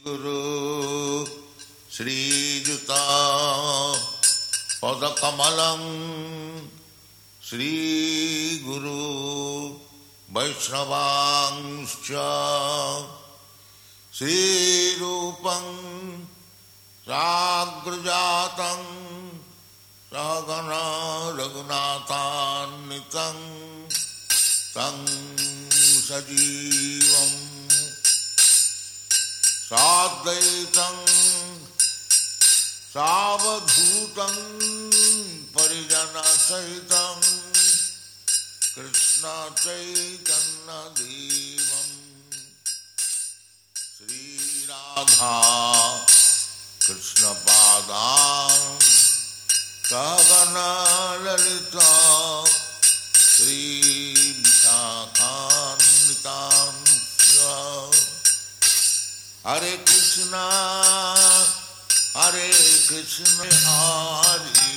Guru Sri Juta Padakamalam Sri Guru Vaishnavangscha Sri Rupam Sagrajatam Sagana Raghunathannitam Tang Sajivam Sadvaitam Savadhutam Parijana Sahitam Krishna Chaitanya Devam Sri Radha Krishna Padam Sagana Lalita Sri Vishakhannitam Hare Krishna Hare Krishna Hare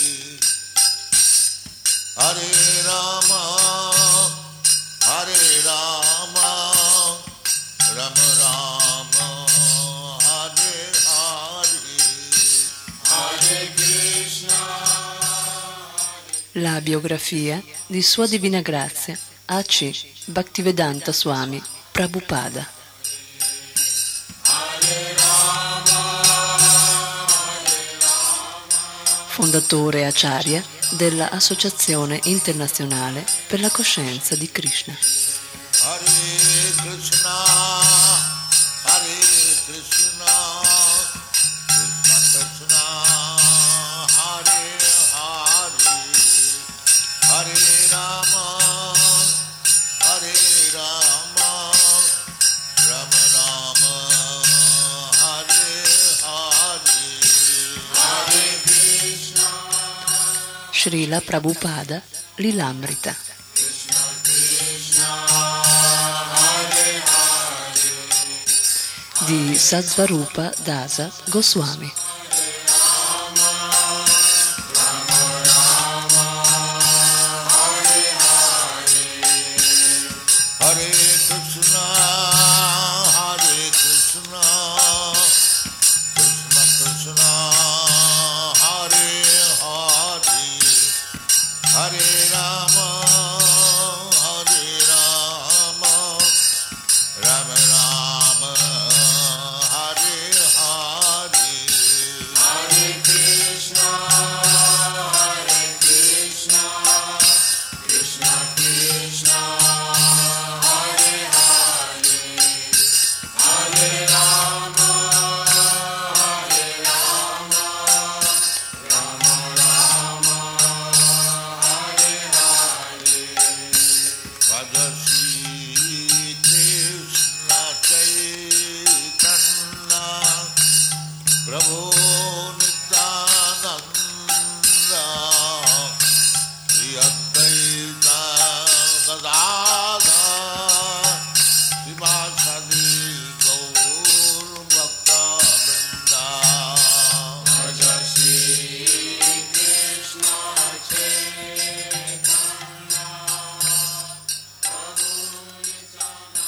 Hare Rama Hare Rama Rama Rama Hare Hare Hare Krishna. La biografia di Sua Divina Grazia A.C. Bhaktivedanta Swami Prabhupada. Fondatore Acharya della Associazione Internazionale per la Coscienza di Krishna. Hare Krishna, Hare Krishna, Krishna Krishna, Hare Hare, Hare Rama, Hare Rama, Rama Rama, Hare Hare, Hare Krishna. Srila Prabhupada Lilamrita. Di Satsvarupa Dasa Goswami. Hare Krishna, Hare Krishna, Krishna Krishna, Hare Hare, Hare Rama, Hare Rama, Rama Rama, Hare Hare, Hare Krishna, Hare Krishna, Krishna Krishna, Hare Hare, Hare Rama, Hare Rama, Rama Rama, Hare Hare. Bhaja Shri Krishna Chaitanya Prabhu Nityananda Shri Advaita Gadadhar Srivasadi Gaur Bhakta Vrinda. Bhaja Shri Krishna Chaitanya Prabhu Nityananda.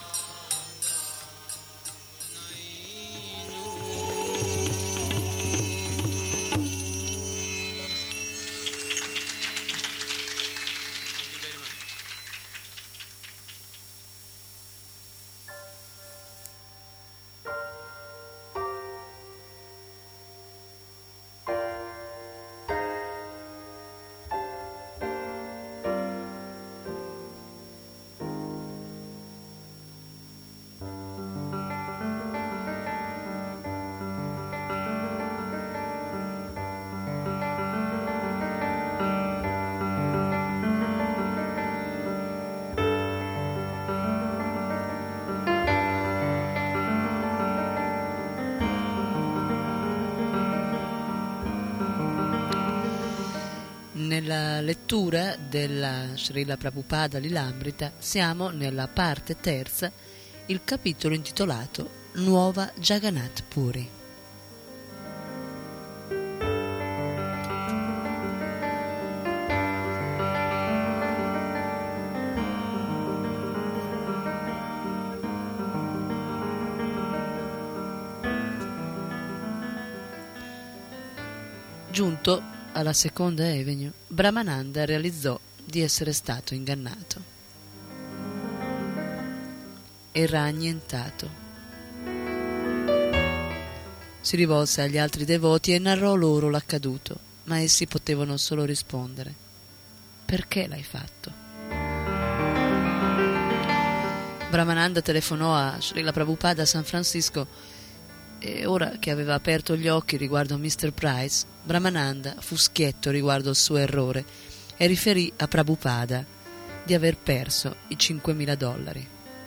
Nella lettura della Srila Prabhupada Lilamrita siamo nella parte terza, il capitolo intitolato Nuova Jagannath Puri. Giunto alla Seconda Avenue, Brahmananda realizzò di essere stato ingannato. Era annientato. Si rivolse agli altri devoti e narrò loro l'accaduto, ma essi potevano solo rispondere: perché l'hai fatto? Brahmananda telefonò a Srila Prabhupada a San Francisco e ora che aveva aperto gli occhi riguardo a Mr. Price, Brahmananda fu schietto riguardo al suo errore e riferì a Prabhupada di aver perso i $5.000.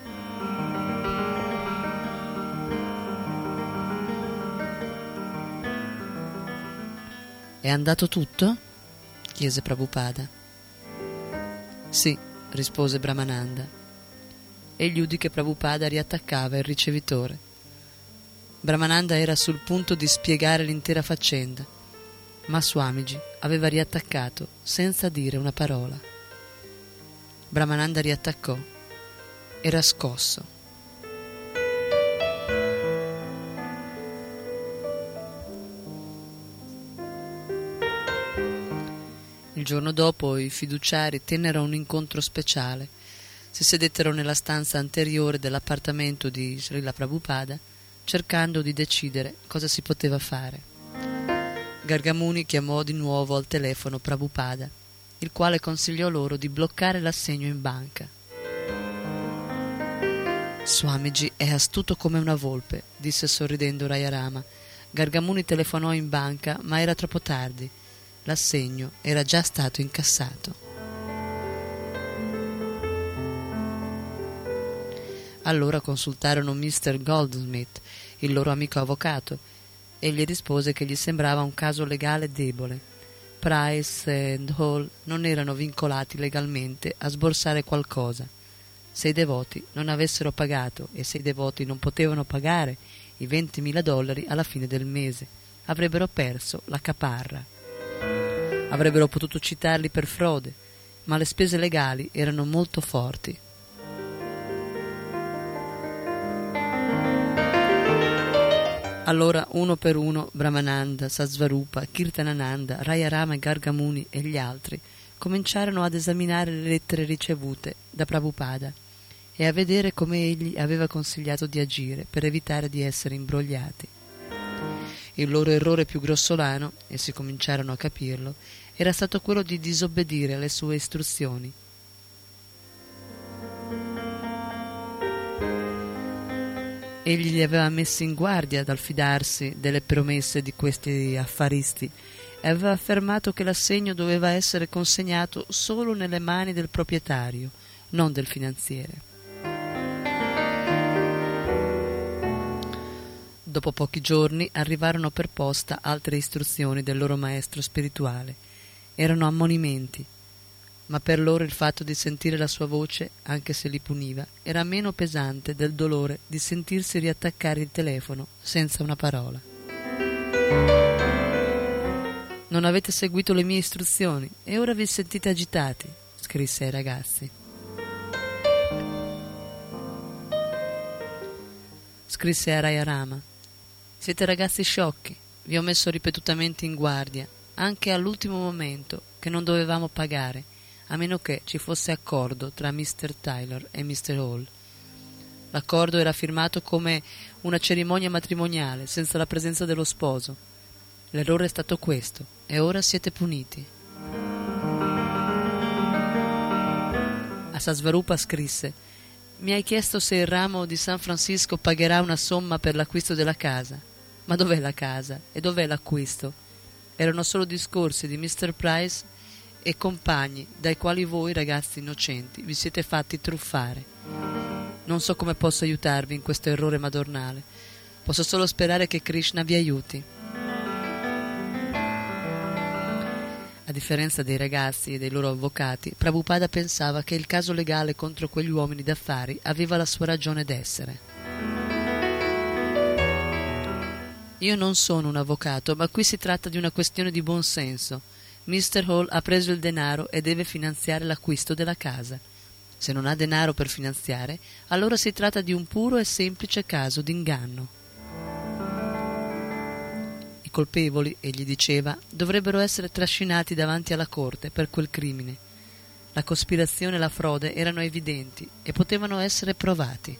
È andato tutto? Chiese Prabhupada. Sì, rispose Brahmananda. Egli udì che Prabhupada riattaccava il ricevitore. Brahmananda era sul punto di spiegare l'intera faccenda, ma Swamiji aveva riattaccato senza dire una parola. Brahmananda riattaccò. Era scosso. Il giorno dopo i fiduciari tennero un incontro speciale. Si sedettero nella stanza anteriore dell'appartamento di Srila Prabhupada, cercando di decidere cosa si poteva fare. Gargamuni chiamò di nuovo al telefono Prabhupada, il quale consigliò loro di bloccare l'assegno in banca. Swamiji è astuto come una volpe, disse sorridendo Rayarama. Gargamuni telefonò in banca, ma era troppo tardi. L'assegno era già stato incassato. Allora consultarono Mr. Goldsmith, il loro amico avvocato, e gli rispose che gli sembrava un caso legale debole. Price e Hall non erano vincolati legalmente a sborsare qualcosa. Se i devoti non avessero pagato e se i devoti non potevano pagare i $20.000 alla fine del mese, avrebbero perso la caparra. Avrebbero potuto citarli per frode, ma le spese legali erano molto forti. Allora, uno per uno, Brahmananda, Sasvarupa, Kirtanananda, Rayarama e Gargamuni e gli altri cominciarono ad esaminare le lettere ricevute da Prabhupada e a vedere come egli aveva consigliato di agire per evitare di essere imbrogliati. Il loro errore più grossolano, e si cominciarono a capirlo, era stato quello di disobbedire alle sue istruzioni. Egli li aveva messi in guardia dal fidarsi delle promesse di questi affaristi e aveva affermato che l'assegno doveva essere consegnato solo nelle mani del proprietario, non del finanziere. Dopo pochi giorni arrivarono per posta altre istruzioni del loro maestro spirituale. Erano ammonimenti, ma per loro il fatto di sentire la sua voce, anche se li puniva, era meno pesante del dolore di sentirsi riattaccare il telefono senza una parola. Non avete seguito le mie istruzioni e ora vi sentite agitati, scrisse ai ragazzi. Scrisse a Rayarama: siete ragazzi sciocchi, vi ho messo ripetutamente in guardia, anche all'ultimo momento, che non dovevamo pagare, a meno che ci fosse accordo tra Mr. Taylor e Mr. Hall. L'accordo era firmato come una cerimonia matrimoniale, senza la presenza dello sposo. L'errore è stato questo, e ora siete puniti. A Sasvarupa scrisse: mi hai chiesto se il ramo di San Francisco pagherà una somma per l'acquisto della casa. Ma dov'è la casa? E dov'è l'acquisto? Erano solo discorsi di Mr. Price e compagni dai quali voi, ragazzi innocenti, vi siete fatti truffare. Non so come posso aiutarvi in questo errore madornale. Posso solo sperare che Krishna vi aiuti. A differenza dei ragazzi e dei loro avvocati, Prabhupada pensava che il caso legale contro quegli uomini d'affari aveva la sua ragione d'essere. Io non sono un avvocato, ma qui si tratta di una questione di buon senso. Mr. Hall ha preso il denaro e deve finanziare l'acquisto della casa. Se non ha denaro per finanziare, allora si tratta di un puro e semplice caso d'inganno. I colpevoli, egli diceva, dovrebbero essere trascinati davanti alla corte per quel crimine. La cospirazione e la frode erano evidenti e potevano essere provati.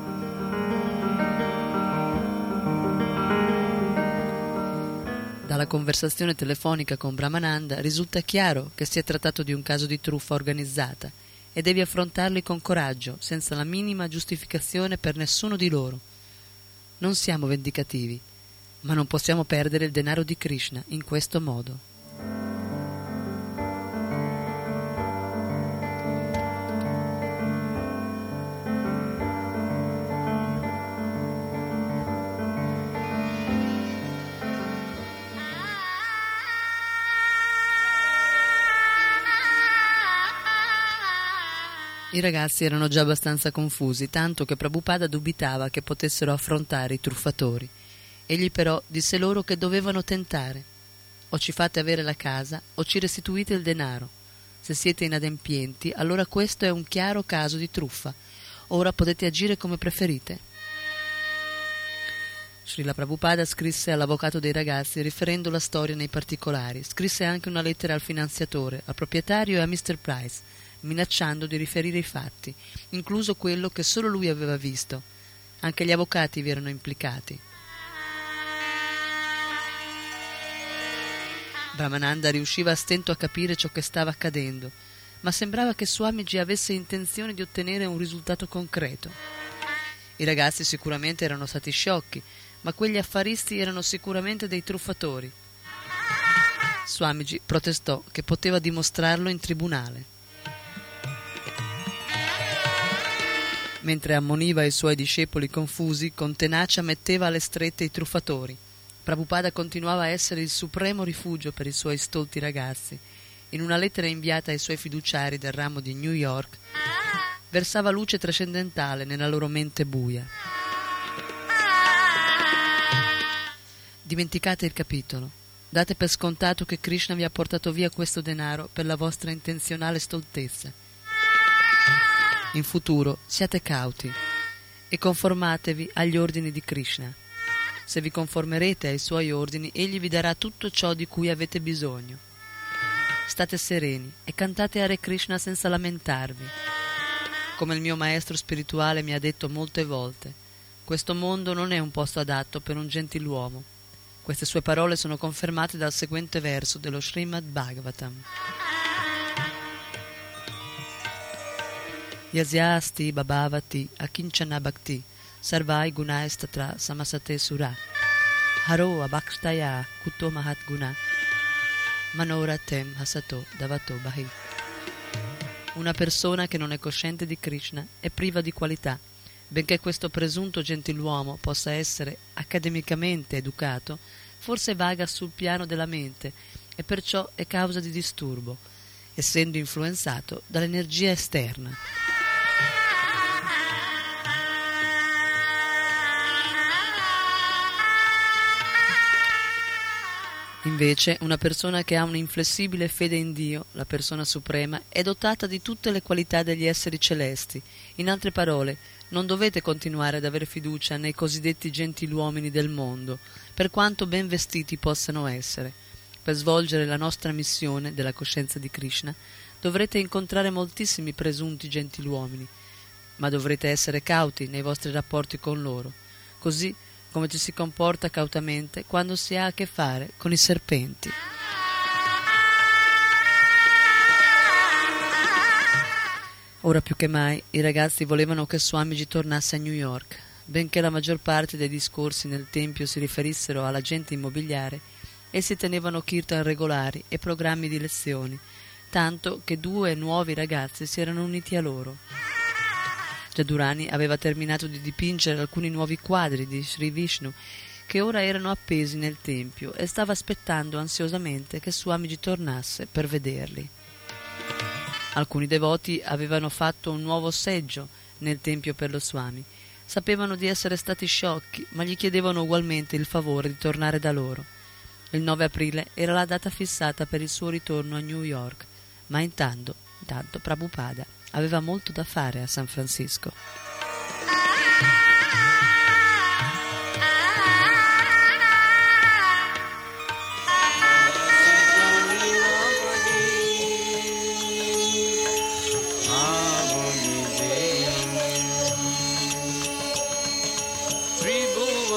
Dalla conversazione telefonica con Brahmananda risulta chiaro che si è trattato di un caso di truffa organizzata e devi affrontarli con coraggio, senza la minima giustificazione per nessuno di loro. Non siamo vendicativi, ma non possiamo perdere il denaro di Krishna in questo modo. I ragazzi erano già abbastanza confusi, tanto che Prabhupada dubitava che potessero affrontare i truffatori. Egli però disse loro che dovevano tentare. O ci fate avere la casa, o ci restituite il denaro. Se siete inadempienti, allora questo è un chiaro caso di truffa. Ora potete agire come preferite. Srila Prabhupada scrisse all'avvocato dei ragazzi riferendo la storia nei particolari. Scrisse anche una lettera al finanziatore, al proprietario e a Mr. Price, minacciando di riferire i fatti, incluso quello che solo lui aveva visto. Anche gli avvocati vi erano implicati. Brahmananda riusciva a stento a capire ciò che stava accadendo, ma sembrava che Swamiji avesse intenzione di ottenere un risultato concreto. I ragazzi sicuramente erano stati sciocchi, ma quegli affaristi erano sicuramente dei truffatori. Swamiji protestò che poteva dimostrarlo in tribunale. Mentre ammoniva i suoi discepoli confusi, con tenacia metteva alle strette i truffatori. Prabhupada continuava a essere il supremo rifugio per i suoi stolti ragazzi. In una lettera inviata ai suoi fiduciari del ramo di New York, versava luce trascendentale nella loro mente buia. Dimenticate il capitolo. Date per scontato che Krishna vi ha portato via questo denaro per la vostra intenzionale stoltezza. In futuro siate cauti e conformatevi agli ordini di Krishna. Se vi conformerete ai suoi ordini, egli vi darà tutto ciò di cui avete bisogno. State sereni e cantate Hare Krishna senza lamentarvi. Come il mio maestro spirituale mi ha detto molte volte, questo mondo non è un posto adatto per un gentiluomo. Queste sue parole sono confermate dal seguente verso dello Srimad Bhagavatam. Yasyasti babhavati akinchana bhakti sarvai gunaistatra samasate sura haro abhakštaya kuto mahat guna manoratem hasato davato bahi. Una persona che non è cosciente di Krishna è priva di qualità, benché questo presunto gentiluomo possa essere accademicamente educato, forse vaga sul piano della mente e perciò è causa di disturbo, essendo influenzato dall'energia esterna. Invece, una persona che ha un'inflessibile fede in Dio, la persona suprema, è dotata di tutte le qualità degli esseri celesti. In altre parole, non dovete continuare ad avere fiducia nei cosiddetti gentiluomini del mondo, per quanto ben vestiti possano essere. Per svolgere la nostra missione della coscienza di Krishna, dovrete incontrare moltissimi presunti gentiluomini, ma dovrete essere cauti nei vostri rapporti con loro, così come ci si comporta cautamente quando si ha a che fare con i serpenti. Ora più che mai i ragazzi volevano che Swamiji tornasse a New York. Benché la maggior parte dei discorsi nel tempio si riferissero all'agente immobiliare, essi tenevano kirtan regolari e programmi di lezioni, tanto che 2 nuovi ragazzi si erano uniti a loro. Jadurani aveva terminato di dipingere alcuni nuovi quadri di Sri Vishnu che ora erano appesi nel tempio e stava aspettando ansiosamente che Swamiji tornasse per vederli. Alcuni devoti avevano fatto un nuovo seggio nel tempio per lo Swami. Sapevano di essere stati sciocchi, ma gli chiedevano ugualmente il favore di tornare da loro. Il 9 aprile era la data fissata per il suo ritorno a New York, ma intanto Prabhupada aveva molto da fare a San Francisco.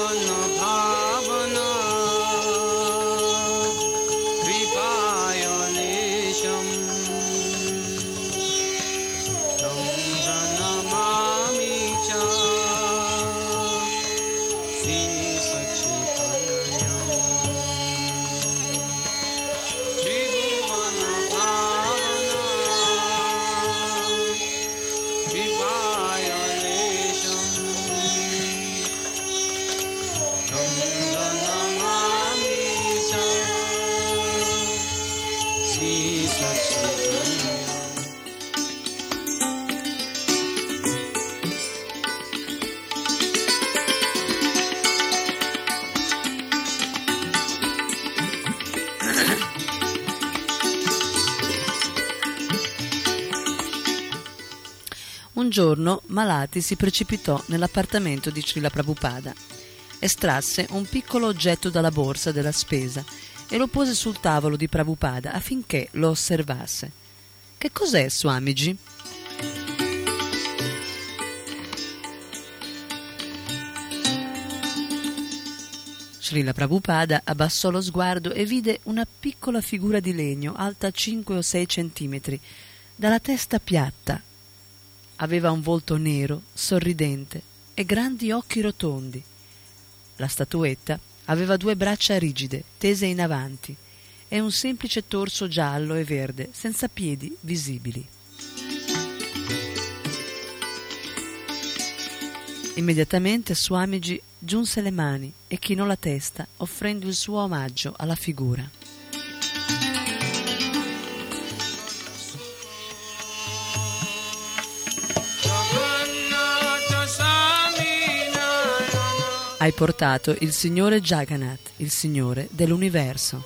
Un giorno Malati si precipitò nell'appartamento di Srila Prabhupada, estrasse un piccolo oggetto dalla borsa della spesa e lo pose sul tavolo di Prabhupada affinché lo osservasse. «Che cos'è, Swamiji?» Srila Prabhupada abbassò lo sguardo e vide una piccola figura di legno alta 5 o 6 centimetri, dalla testa piatta. Aveva un volto nero, sorridente e grandi occhi rotondi. La statuetta aveva 2 braccia rigide, tese in avanti, e un semplice torso giallo e verde, senza piedi visibili. Immediatamente Swamiji giunse le mani e chinò la testa, offrendo il suo omaggio alla figura. Hai portato il Signore Jagannath, il Signore dell'universo.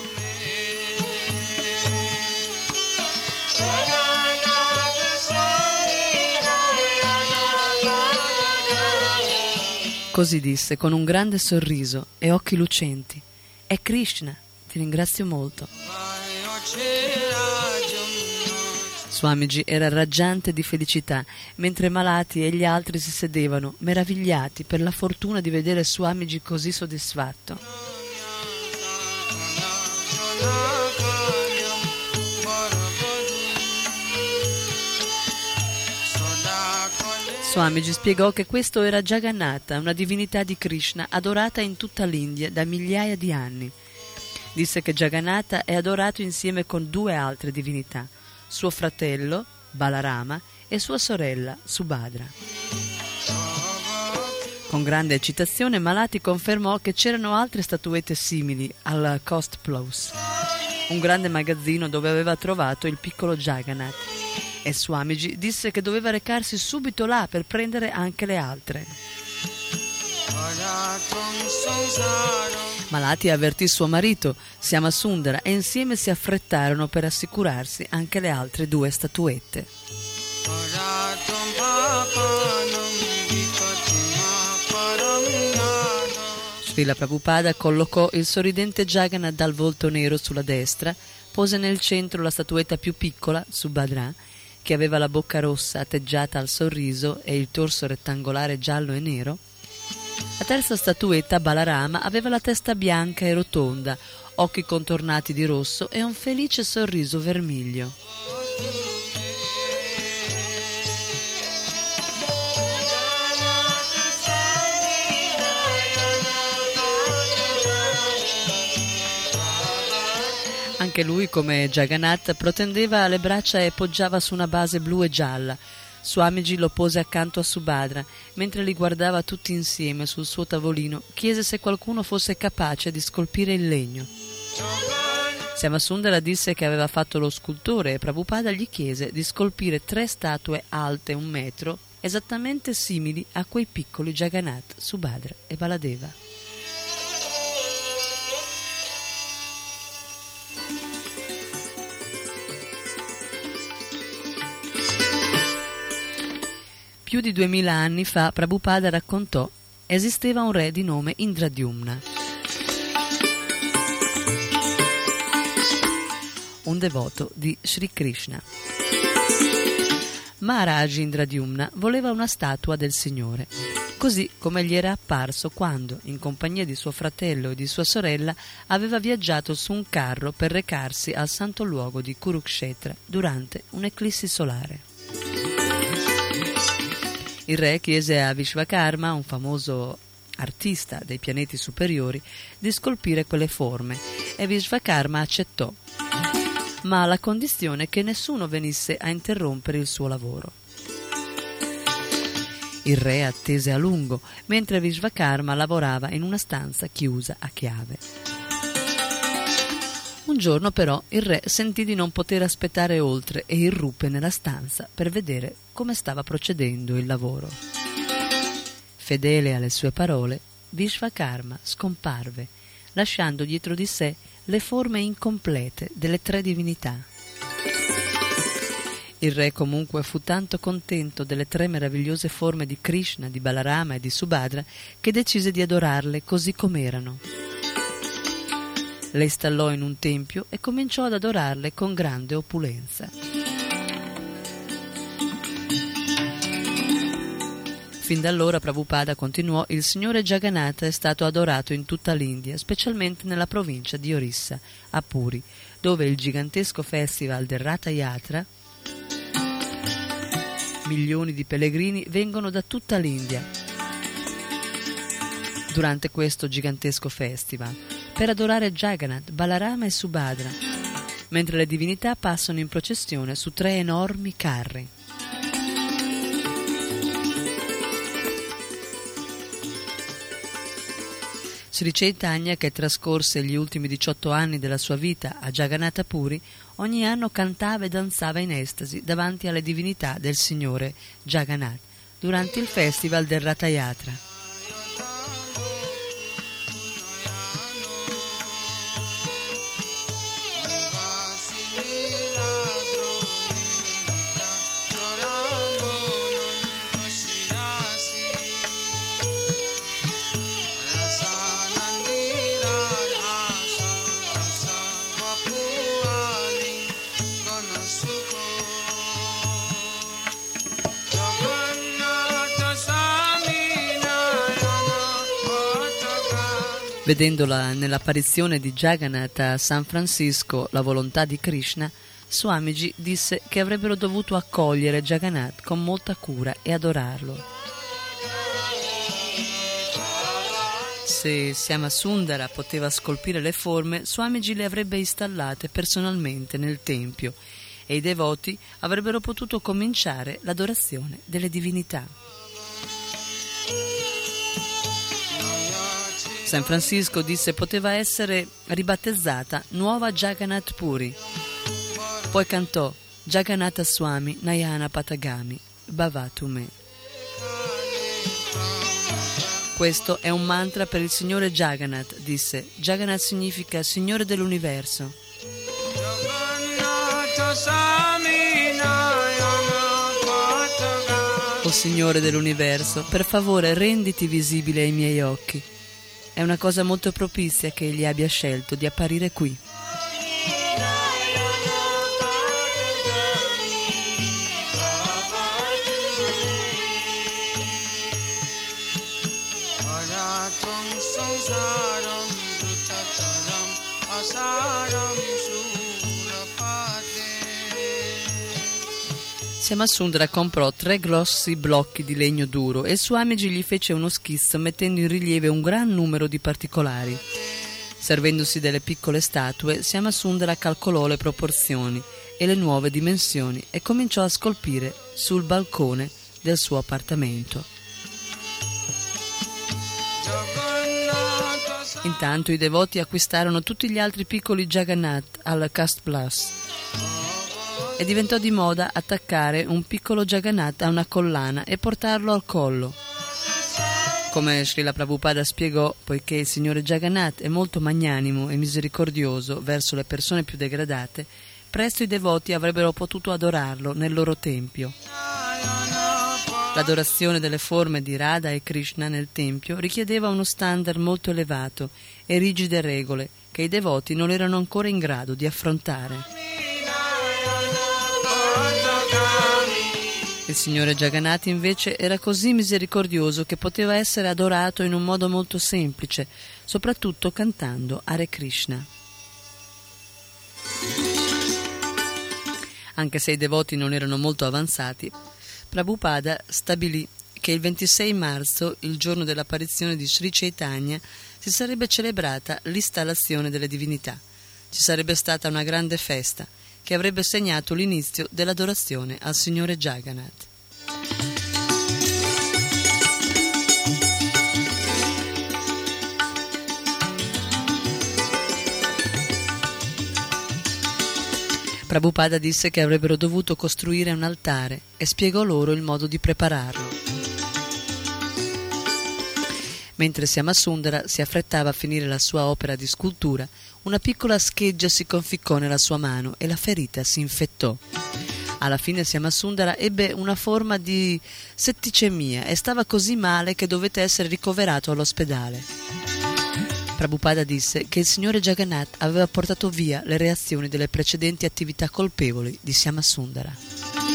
Così disse con un grande sorriso e occhi lucenti. È Krishna, ti ringrazio molto. Swamiji era raggiante di felicità, mentre Malati e gli altri si sedevano, meravigliati per la fortuna di vedere Swamiji così soddisfatto. Swamiji spiegò che questo era Jagannatha, una divinità di Krishna adorata in tutta l'India da migliaia di anni. Disse che Jagannatha è adorato insieme con 2 altre divinità, suo fratello, Balarama, e sua sorella, Subhadra. Con grande eccitazione Malati confermò che c'erano altre statuette simili al Cost Plus, un grande magazzino dove aveva trovato il piccolo Jagannath, e Swamiji disse che doveva recarsi subito là per prendere anche le altre. Malati avvertì suo marito, Syamasundara, e insieme si affrettarono per assicurarsi anche le altre 2 statuette. Srila Prabhupada collocò il sorridente Jagannath dal volto nero sulla destra, pose nel centro la statuetta più piccola, Subhadra, che aveva la bocca rossa atteggiata al sorriso e il torso rettangolare giallo e nero. La terza statuetta, Balarama, aveva la testa bianca e rotonda, occhi contornati di rosso e un felice sorriso vermiglio. Anche lui, come Jagannath, protendeva le braccia e poggiava su una base blu e gialla. Swamiji lo pose accanto a Subhadra, mentre li guardava tutti insieme sul suo tavolino, chiese se qualcuno fosse capace di scolpire il legno. Syamasundara disse che aveva fatto lo scultore e Prabhupada gli chiese di scolpire 3 statue alte 1 metro, esattamente simili a quei piccoli Jagannath, Subhadra e Baladeva. Più di 2000 anni fa Prabhupada raccontò: esisteva un re di nome Indradyumna, un devoto di Sri Krishna. Maharaj Indradyumna voleva una statua del Signore. così come gli era apparso quando, in compagnia di suo fratello e di sua sorella, aveva viaggiato su un carro per recarsi al santo luogo di Kurukshetra durante un'eclissi solare. Il re chiese a Vishvakarma, un famoso artista dei pianeti superiori, di scolpire quelle forme e Vishvakarma accettò, ma alla condizione che nessuno venisse a interrompere il suo lavoro. Il re attese a lungo, mentre Vishvakarma lavorava in una stanza chiusa a chiave. Un giorno però il re sentì di non poter aspettare oltre e irruppe nella stanza per vedere come stava procedendo il lavoro. Fedele alle sue parole, Vishvakarma scomparve, lasciando dietro di sé le forme incomplete delle 3 divinità. Il re comunque fu tanto contento delle 3 meravigliose forme di Krishna, di Balarama e di Subhadra che decise di adorarle così com'erano. Le installò in un tempio e cominciò ad adorarle con grande opulenza. Fin da allora, Prabhupada continuò, il Signore Jagannatha è stato adorato in tutta l'India, specialmente nella provincia di Orissa, a Puri, dove il gigantesco festival del Ratha Yatra, milioni di pellegrini vengono da tutta l'India durante questo gigantesco festival per adorare Jagannath, Balarama e Subhadra, mentre le divinità passano in processione su 3 enormi carri. Sri Chaitanya, che trascorse gli ultimi 18 anni della sua vita a Jagannatha Puri, ogni anno cantava e danzava in estasi davanti alle divinità del Signore Jagannath durante il festival del Ratha Yatra. Vedendola nell'apparizione di Jagannath a San Francisco, la volontà di Krishna, Swamiji disse che avrebbero dovuto accogliere Jagannath con molta cura e adorarlo. Se Syamasundara poteva scolpire le forme, Swamiji le avrebbe installate personalmente nel tempio e i devoti avrebbero potuto cominciare l'adorazione delle divinità. San Francisco disse poteva essere ribattezzata Nuova Jagannath Puri. Poi cantò Jagannatha Swami Nayana Patagami Bhavatu Me. Questo è un mantra per il Signore Jagannath, disse. Jagannath significa Signore dell'universo. O Signore dell'universo, per favore renditi visibile ai miei occhi. È una cosa molto propizia che egli abbia scelto di apparire qui. Syamasundara comprò 3 grossi blocchi di legno duro e Swamiji gli fece uno schizzo mettendo in rilievo un gran numero di particolari. Servendosi delle piccole statue, Syamasundara calcolò le proporzioni e le nuove dimensioni e cominciò a scolpire sul balcone del suo appartamento. Intanto i devoti acquistarono tutti gli altri piccoli Jagannath al Cast Plus e diventò di moda attaccare un piccolo Jagannath a una collana e portarlo al collo. Come Srila Prabhupada spiegò, poiché il Signore Jagannath è molto magnanimo e misericordioso verso le persone più degradate, presto i devoti avrebbero potuto adorarlo nel loro tempio. L'adorazione delle forme di Radha e Krishna nel tempio richiedeva uno standard molto elevato e rigide regole che i devoti non erano ancora in grado di affrontare. Il Signore Jagannath invece era così misericordioso che poteva essere adorato in un modo molto semplice, soprattutto cantando Hare Krishna. Anche se i devoti non erano molto avanzati, Prabhupada stabilì che il 26 marzo, il giorno dell'apparizione di Sri Chaitanya, si sarebbe celebrata l'installazione delle divinità. Ci sarebbe stata una grande festa che avrebbe segnato l'inizio dell'adorazione al Signore Jagannath. Prabhupada disse che avrebbero dovuto costruire un altare e spiegò loro il modo di prepararlo. Mentre Syamasundara si affrettava a finire la sua opera di scultura, una piccola scheggia si conficcò nella sua mano e la ferita si infettò. Alla fine Syamasundara ebbe una forma di setticemia e stava così male che dovette essere ricoverato all'ospedale. Prabhupada disse che il Signore Jagannath aveva portato via le reazioni delle precedenti attività colpevoli di Syamasundara.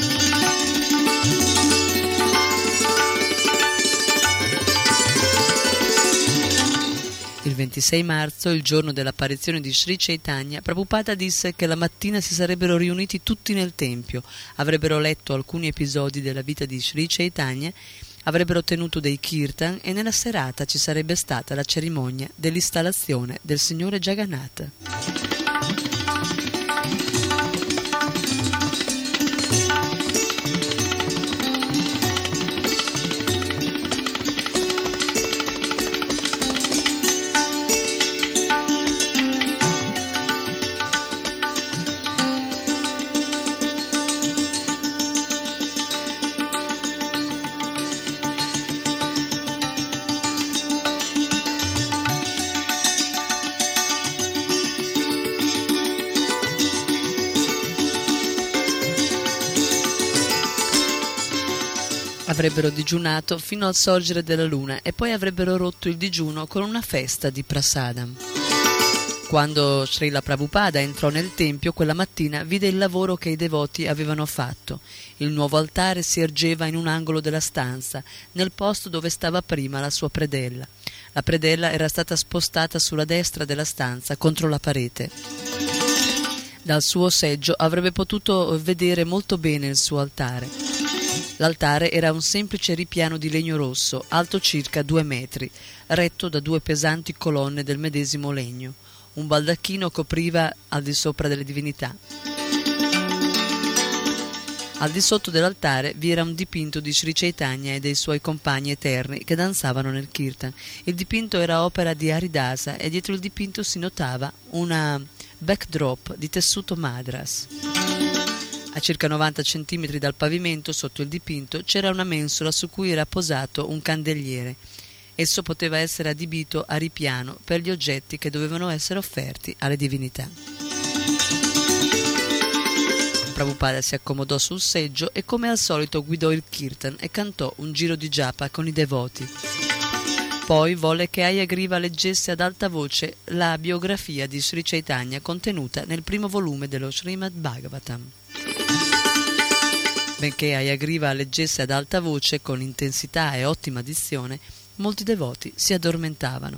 Il 26 marzo, il giorno dell'apparizione di Sri Chaitanya, Prabhupada disse che la mattina si sarebbero riuniti tutti nel tempio, avrebbero letto alcuni episodi della vita di Sri Chaitanya, avrebbero tenuto dei kirtan e nella serata ci sarebbe stata la cerimonia dell'installazione del Signore Jagannath. Avrebbero digiunato fino al sorgere della luna e poi avrebbero rotto il digiuno con una festa di prasadam. Quando Srila Prabhupada entrò nel tempio quella mattina vide il lavoro che i devoti avevano fatto. Il nuovo altare si ergeva in un angolo della stanza, nel posto dove stava prima la sua predella. La predella era stata spostata sulla destra della stanza, contro la parete. Dal suo seggio avrebbe potuto vedere molto bene il suo altare. L'altare era un semplice ripiano di legno rosso, alto circa 2 metri, retto da 2 pesanti colonne del medesimo legno. Un baldacchino copriva al di sopra delle divinità. Al di sotto dell'altare vi era un dipinto di Sri Chaitanya e dei suoi compagni eterni che danzavano nel kirtan. Il dipinto era opera di Haridasa e dietro il dipinto si notava una backdrop di tessuto madras. A circa 90 centimetri dal pavimento, sotto il dipinto, c'era una mensola su cui era posato un candeliere. Esso poteva essere adibito a ripiano per gli oggetti che dovevano essere offerti alle divinità. Prabhupada si accomodò sul seggio e come al solito guidò il kirtan e cantò un giro di japa con i devoti. Poi volle che Hayagriva leggesse ad alta voce la biografia di Sri Chaitanya contenuta nel primo volume dello Srimad Bhagavatam. Benché Hayagriva leggesse ad alta voce con intensità e ottima dizione, molti devoti si addormentavano.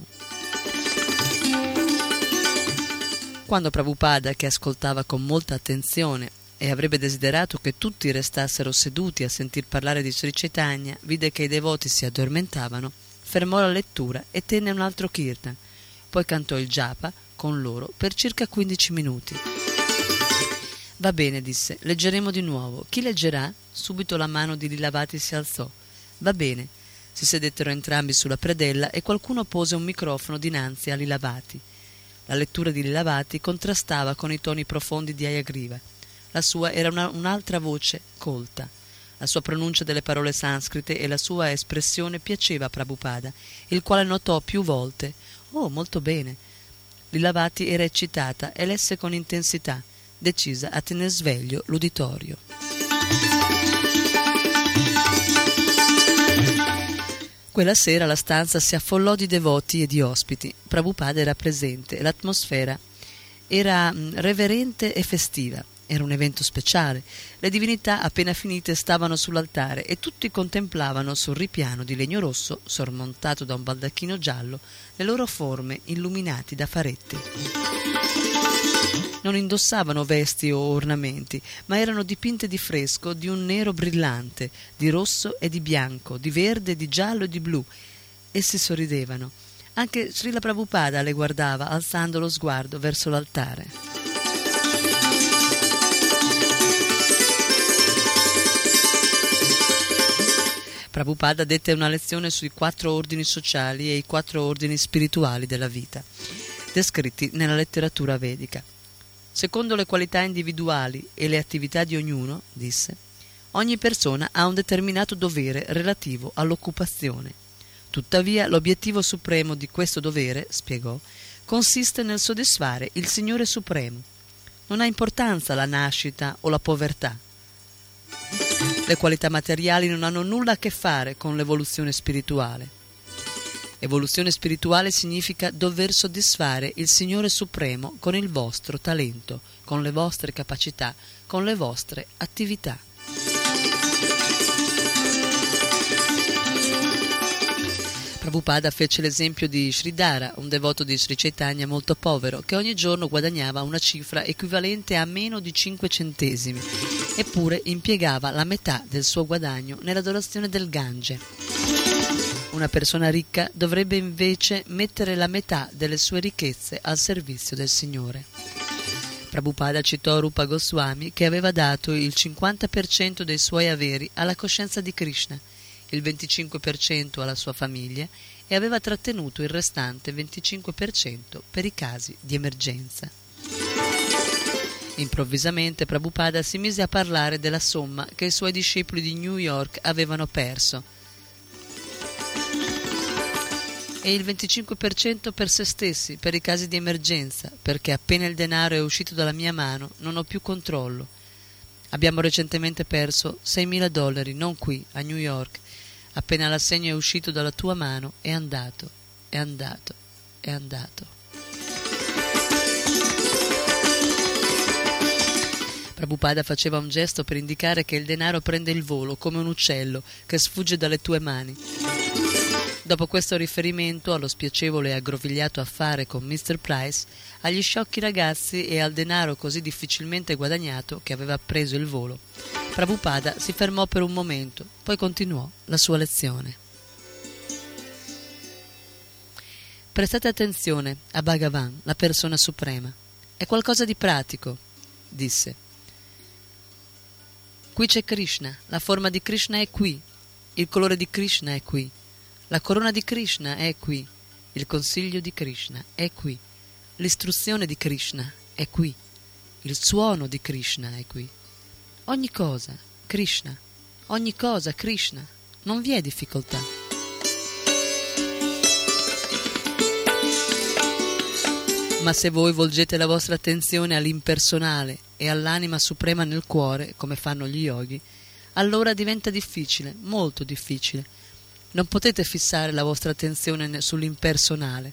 Quando Prabhupada, che ascoltava con molta attenzione e avrebbe desiderato che tutti restassero seduti a sentir parlare di Sri Chaitanya, vide che i devoti si addormentavano, fermò la lettura e tenne un altro kirtan. Poi cantò il japa con loro per circa 15 minuti. Va bene, disse, leggeremo di nuovo. Chi leggerà? Subito la mano di Lilavati si alzò. Va bene. Si sedettero entrambi sulla predella e qualcuno pose un microfono dinanzi a Lilavati. La lettura di Lilavati contrastava con i toni profondi di Hayagriva. La sua era un'altra voce colta. La sua pronuncia delle parole sanscrite e la sua espressione piaceva a Prabhupada, il quale notò più volte: «Oh, molto bene». Lilavati era eccitata e lesse con intensità, decisa a tener sveglio l'uditorio. Quella sera la stanza si affollò di devoti e di ospiti. Prabhupada era presente e l'atmosfera era reverente e festiva. Era un evento speciale. Le divinità appena finite stavano sull'altare e tutti contemplavano sul ripiano di legno rosso, sormontato da un baldacchino giallo, le loro forme illuminati da faretti. Non indossavano vesti o ornamenti, ma erano dipinte di fresco di un nero brillante, di rosso e di bianco, di verde, di giallo e di blu. Essi sorridevano. Anche Srila Prabhupada le guardava, alzando lo sguardo verso l'altare. Prabhupada dette una lezione sui 4 ordini sociali e i 4 ordini spirituali della vita, descritti nella letteratura vedica. Secondo le qualità individuali e le attività di ognuno, disse, ogni persona ha un determinato dovere relativo all'occupazione. Tuttavia, l'obiettivo supremo di questo dovere, spiegò, consiste nel soddisfare il Signore Supremo. Non ha importanza la nascita o la povertà. Le qualità materiali non hanno nulla a che fare con l'evoluzione spirituale. Evoluzione spirituale significa dover soddisfare il Signore Supremo con il vostro talento, con le vostre capacità, con le vostre attività. Prabhupada fece l'esempio di Sridhara, un devoto di Sri Chaitanya molto povero, che ogni giorno guadagnava una cifra equivalente a meno di 5 centesimi, eppure impiegava la metà del suo guadagno nell'adorazione del Gange. Una persona ricca dovrebbe invece mettere la metà delle sue ricchezze al servizio del Signore. Prabhupada citò Rupa Goswami, che aveva dato il 50% dei suoi averi alla coscienza di Krishna, il 25% alla sua famiglia e aveva trattenuto il restante 25% per i casi di emergenza. Improvvisamente Prabhupada si mise a parlare della somma che i suoi discepoli di New York avevano perso e il 25% per se stessi, per i casi di emergenza, perché appena il denaro è uscito dalla mia mano non ho più controllo. Abbiamo recentemente perso $6.000, non qui, a New York. Appena l'assegno è uscito dalla tua mano è andato, è andato, è andato. Prabhupada faceva un gesto per indicare che il denaro prende il volo come un uccello che sfugge dalle tue mani. Dopo questo riferimento allo spiacevole e aggrovigliato affare con Mr. Price, agli sciocchi ragazzi e al denaro così difficilmente guadagnato che aveva preso il volo, Prabhupada si fermò per un momento, poi continuò la sua lezione. Prestate attenzione a Bhagavan, la persona suprema. È qualcosa di pratico, disse. Qui c'è Krishna, la forma di Krishna è qui, il colore di Krishna è qui, la corona di Krishna è qui, il consiglio di Krishna è qui, l'istruzione di Krishna è qui, il suono di Krishna è qui. Ogni cosa, Krishna, ogni cosa, Krishna, non vi è difficoltà. Ma se voi volgete la vostra attenzione all'impersonale e all'anima suprema nel cuore, come fanno gli yogi, allora diventa difficile, molto difficile. Non potete fissare la vostra attenzione sull'impersonale.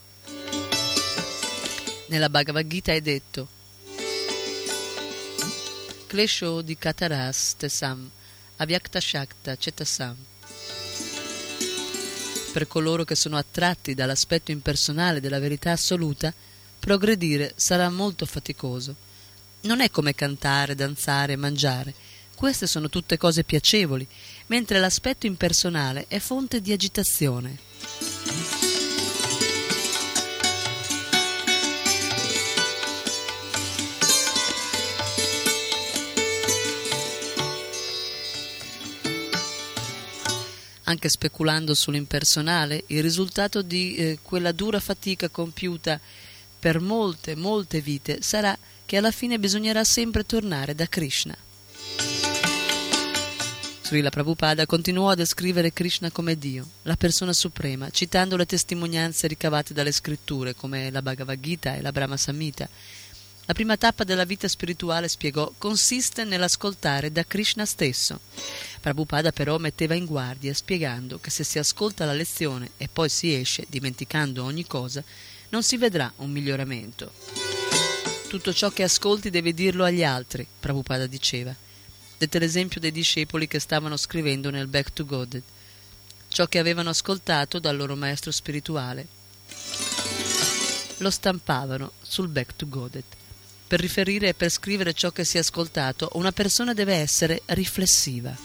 Nella Bhagavad Gita è detto Klesho di Kataras tesam avyakta shakta cetasam. Per coloro che sono attratti dall'aspetto impersonale della verità assoluta, progredire sarà molto faticoso. Non è come cantare, danzare, mangiare. Queste sono tutte cose piacevoli, mentre l'aspetto impersonale è fonte di agitazione. Anche speculando sull'impersonale, il risultato di quella dura fatica compiuta per molte, molte vite sarà che alla fine bisognerà sempre tornare da Krishna. Srila Prabhupada continuò a descrivere Krishna come Dio, la persona suprema, citando le testimonianze ricavate dalle scritture come la Bhagavad Gita e la Brahma Samhita. La prima tappa della vita spirituale, spiegò, consiste nell'ascoltare da Krishna stesso. Prabhupada però metteva in guardia, spiegando che se si ascolta la lezione e poi si esce, dimenticando ogni cosa, non si vedrà un miglioramento. Tutto ciò che ascolti devi dirlo agli altri, Prabhupada diceva. Dette l'esempio dei discepoli che stavano scrivendo nel Back to Godhead, ciò che avevano ascoltato dal loro maestro spirituale. Lo stampavano sul Back to Godhead. Per riferire e per scrivere ciò che si è ascoltato, una persona deve essere riflessiva.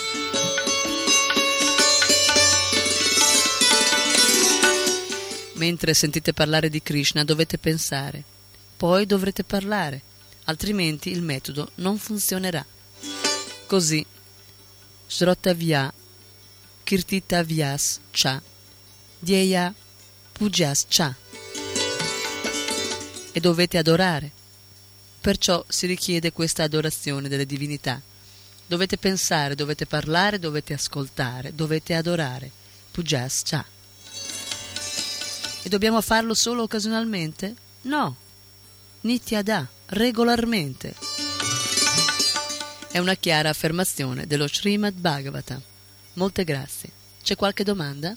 Mentre sentite parlare di Krishna dovete pensare, poi dovrete parlare, altrimenti il metodo non funzionerà. Così, Shrotavya Kirtitavyas Cha Dhyeya Pujas Cha. E dovete adorare. Perciò si richiede questa adorazione delle divinità. Dovete pensare, dovete parlare, dovete ascoltare, dovete adorare. Pujas Cha. E dobbiamo farlo solo occasionalmente? No. Nityada, regolarmente. È una chiara affermazione dello Srimad Bhagavatam. Molte grazie. C'è qualche domanda?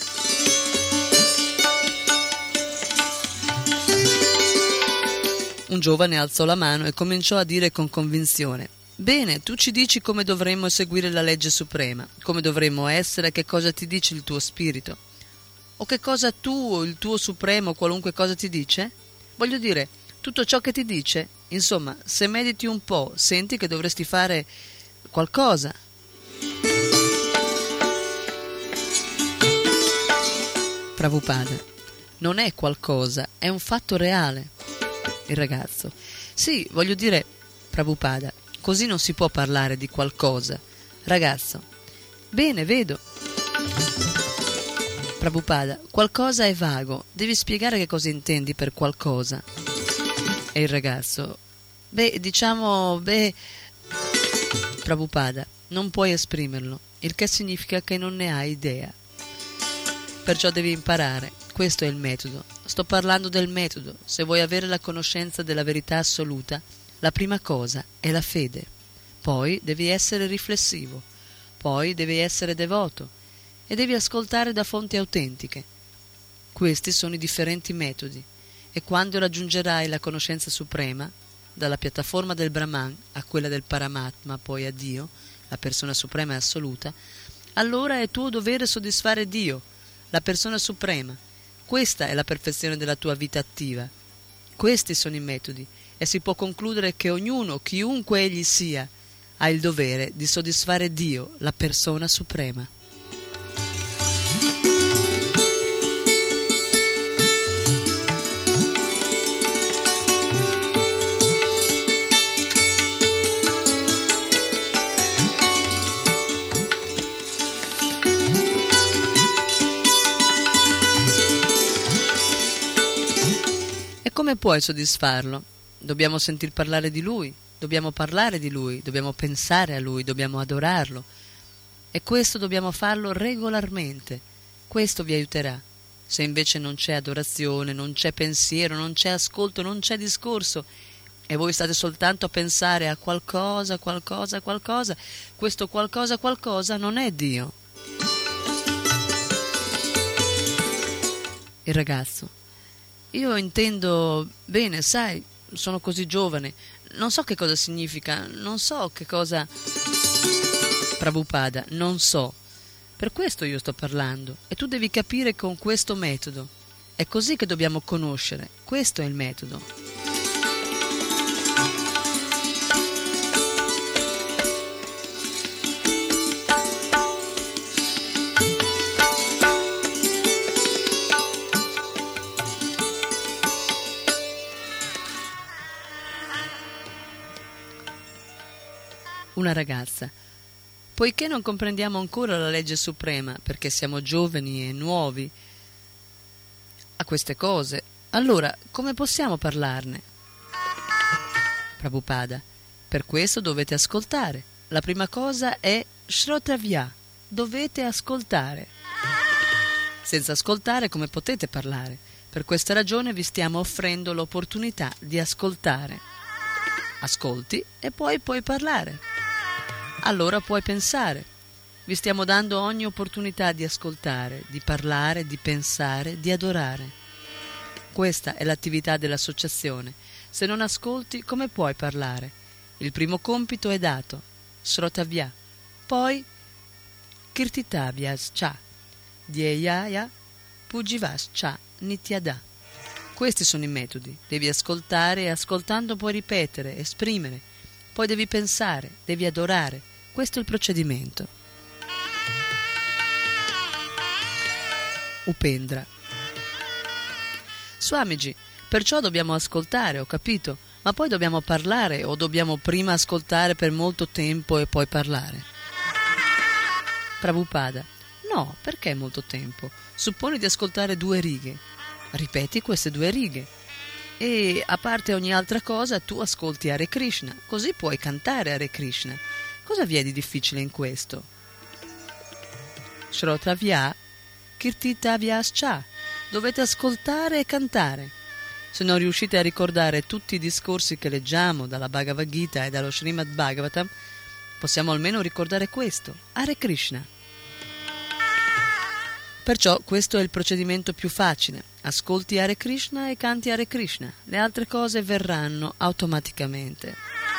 Un giovane alzò la mano e cominciò a dire con convinzione: «Bene, tu ci dici come dovremmo seguire la legge suprema, come dovremmo essere, che cosa ti dice il tuo spirito. O che cosa tu o il tuo supremo, qualunque cosa ti dice? Voglio dire, tutto ciò che ti dice, insomma, se mediti un po', senti che dovresti fare qualcosa». Prabhupada: «Non è qualcosa, è un fatto reale». Il ragazzo: «Sì, voglio dire, Prabhupada, così non si può parlare di qualcosa». Ragazzo: «Bene, vedo». Prabhupada: «Qualcosa è vago, devi spiegare che cosa intendi per qualcosa». E il ragazzo: diciamo. Prabhupada: «Non puoi esprimerlo, il che significa che non ne hai idea. Perciò devi imparare, questo è il metodo. Sto parlando del metodo. Se vuoi avere la conoscenza della verità assoluta, la prima cosa è la fede. Poi devi essere riflessivo, poi devi essere devoto e devi ascoltare da fonti autentiche. Questi sono i differenti metodi e quando raggiungerai la conoscenza suprema, dalla piattaforma del Brahman a quella del Paramatma, poi a Dio, la persona suprema e assoluta, allora è tuo dovere soddisfare Dio, la persona suprema. Questa è la perfezione della tua vita attiva. Questi sono i metodi e si può concludere che ognuno, chiunque egli sia, ha il dovere di soddisfare Dio, la persona suprema». Come puoi soddisfarlo? Dobbiamo sentir parlare di Lui, dobbiamo parlare di Lui, dobbiamo pensare a Lui, dobbiamo adorarlo. E questo dobbiamo farlo regolarmente. Questo vi aiuterà. Se invece non c'è adorazione, non c'è pensiero, non c'è ascolto, non c'è discorso, e voi state soltanto a pensare a qualcosa, questo qualcosa non è Dio. Il ragazzo: «Io intendo bene, sai, sono così giovane, non so che cosa significa, non so che cosa». Prabhupada: «Non so, per questo io sto parlando, e tu devi capire con questo metodo. È così che dobbiamo conoscere, questo è il metodo». Una ragazza: «Poiché non comprendiamo ancora la legge suprema, perché siamo giovani e nuovi a queste cose, allora come possiamo parlarne?» Prabhupada: «Per questo dovete ascoltare. La prima cosa è Shrotavya, dovete ascoltare. Senza ascoltare come potete parlare? Per questa ragione vi stiamo offrendo l'opportunità di ascoltare. Ascolti e poi puoi parlare. Allora puoi pensare. Vi stiamo dando ogni opportunità di ascoltare, di parlare, di pensare, di adorare. Questa è l'attività dell'associazione. Se non ascolti, come puoi parlare? Il primo compito è dato, srotavya, poi kirtitavyas cha, dhyayaya pujivas cha nityada. Questi sono i metodi. Devi ascoltare e ascoltando puoi ripetere, esprimere. Poi devi pensare, devi adorare. Questo è il procedimento. Upendra. Swamiji, perciò dobbiamo ascoltare, ho capito, ma poi dobbiamo parlare o dobbiamo prima ascoltare per molto tempo e poi parlare? Prabhupada. No, perché molto tempo? Supponi di ascoltare 2 righe. Ripeti queste 2 righe. E a parte ogni altra cosa tu ascolti Hare Krishna, così puoi cantare Hare Krishna. Cosa vi è di difficile in questo? Shrotavya kirtitavyascha. Dovete ascoltare e cantare. Se non riuscite a ricordare tutti i discorsi che leggiamo dalla Bhagavad Gita e dallo Srimad Bhagavatam, possiamo almeno ricordare questo, Hare Krishna. Perciò questo è il procedimento più facile. Ascolti Hare Krishna e canti Hare Krishna. Le altre cose verranno automaticamente.